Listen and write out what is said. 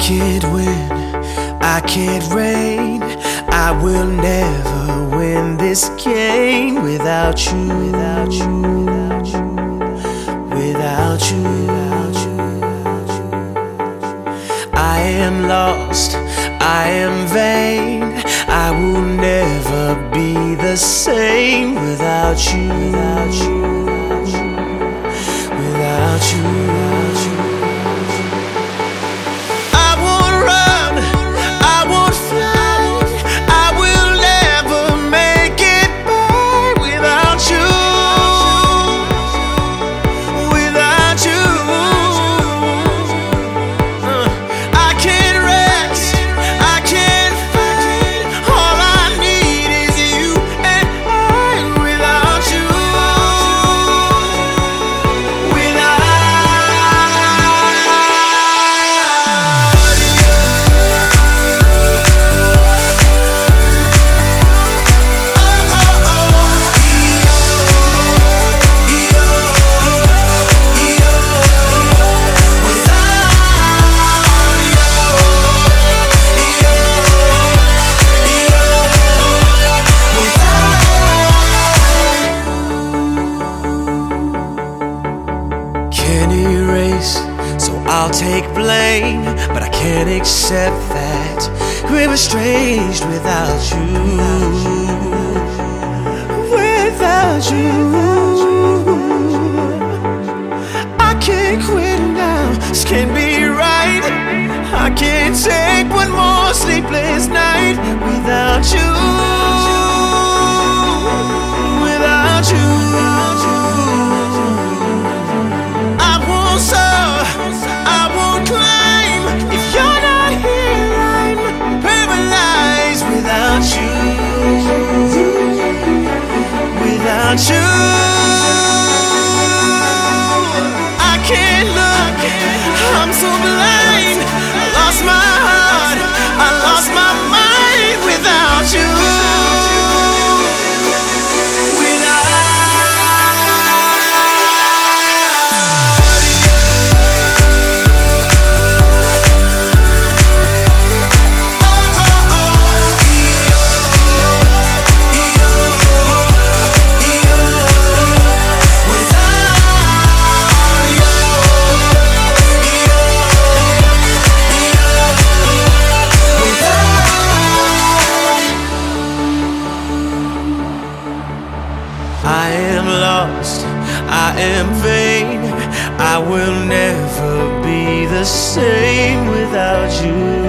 can't win, I can't reign. I will never win this game without you, without you, without you, without you, without you. I am lost, I am vain. I will never be the same without you, without you, without you, without you. I won't run, I won't fly. I will never make it by without you, without you. I can't rest, I can't fight. All I need is you and I without you, so I'll take blame, but I can't accept that we're estranged without you, without you. I can't quit now, this can't be right. I can't take one more sleepless night without you, without you. Without you, I can't look, I'm so blind. I lost my heart, I lost my mind without you. I am lost, I am vain. I will never be the same without you.